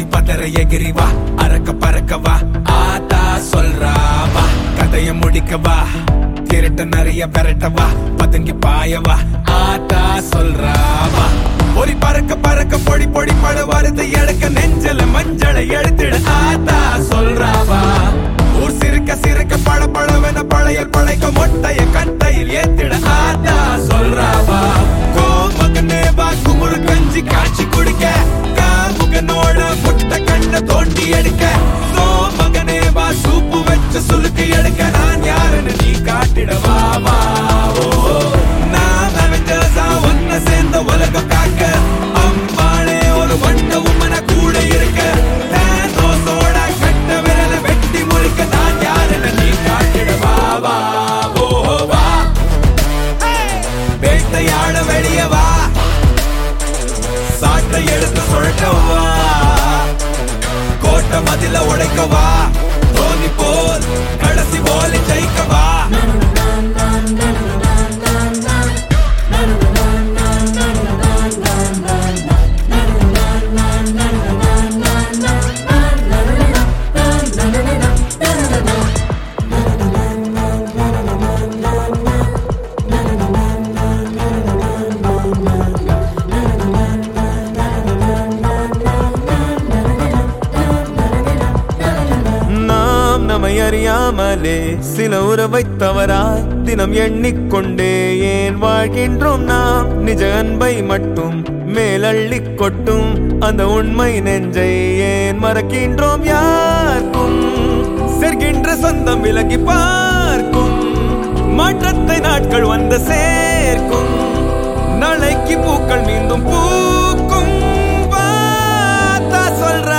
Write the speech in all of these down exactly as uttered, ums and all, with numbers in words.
எதிரி பதற எகிரி வா அறக்க பறக்கவா ஆத்தா சொல்றாவா கதைய முடிக்கவா திருட்ட நிறைய பெரட்டவா பதுங்கி பாயவா ஆத்தா சொல்றாவா பொறி பறக்க பறக்க பொடி பொடி பட வருது எடுக்க நெஞ்சல மஞ்சளை எடுத்துட ஆத்தா சொல்றாவா ஊர் சிறுக்க சிறுக்க பழ பழவென பழையல் பழைக்க மொட்டைய கட்டையில் ஏத்திட ஆத்தா சொல்றாவா கோமகனே வா குமுறு கஞ்சி காய்ச்சி குடிக்க காமுகனோட முட்டை கண்ண தோண்டி எடுக்க சோமகனே வா சூப்பு வச்சு சுலுக்கு எடுக்க நான் யாருன்னு நீ காட்டிடவா வா ஓ நான் அவெஞ்சர்ஸா ஒன்ன சேர்ந்த உலகம் காக்க அம்பாளே ஒரு வண்ட உமன கூட இருக்க தேனோசோட கட்ட விரல வெட்டி முறிக்க நான் யாருன்னு நீ காட்டிடவா வா ஓ வா வேட்டையாட வெளியே வா சாட்டை எடுத்து சுழட்டவா கோட்டை மதில உடைக்கவா தோனி போல் கடைசி போல ஜெயிக்கவா அறியாமலே சில உறவை தவறாய் தினம் எண்ணிக்கொண்டே ஏன் வாழ்கின்றோம் நாம் நிஜ அன்பை மட்டும் மேலள்ளி கொட்டும் அந்த உண்மை நெஞ்சை ஏன் மறக்கின்றோம் யாருக்கும் செர்கின்ற சொந்தம் விலகி பார்க்கும் மாற்றத்தை நாட்கள் வந்து சேர்க்கும் நாளைக்கு பூக்கள் மீண்டும் பூக்கும் வாத்தா சொல்றா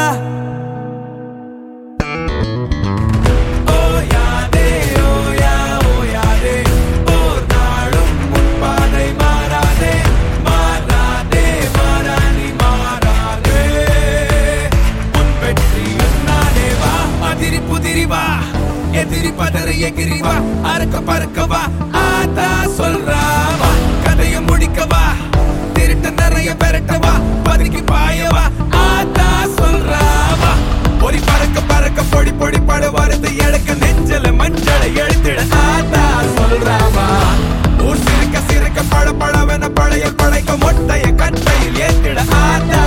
எதிரி பதற எகிரி வா அறக்க பறக்கவா ஆத்தா சொல்றாவா கதைய முடிக்கவா திருட்ட நிறைய பெரட்டவா பதுங்கி பாயவா ஆத்தா சொல்றாவா பொறி பறக்க பறக்க பொடி பொடி பட வருது எடுக்க நெஞ்சல மஞ்சளை எடுத்துட ஆத்தா சொல்றாவா ஊர் சிறுக்க சிறுக்க பழ பழவென பழைய பழைக்க மொட்டைய கட்டையில் ஏத்திட ஆத்தா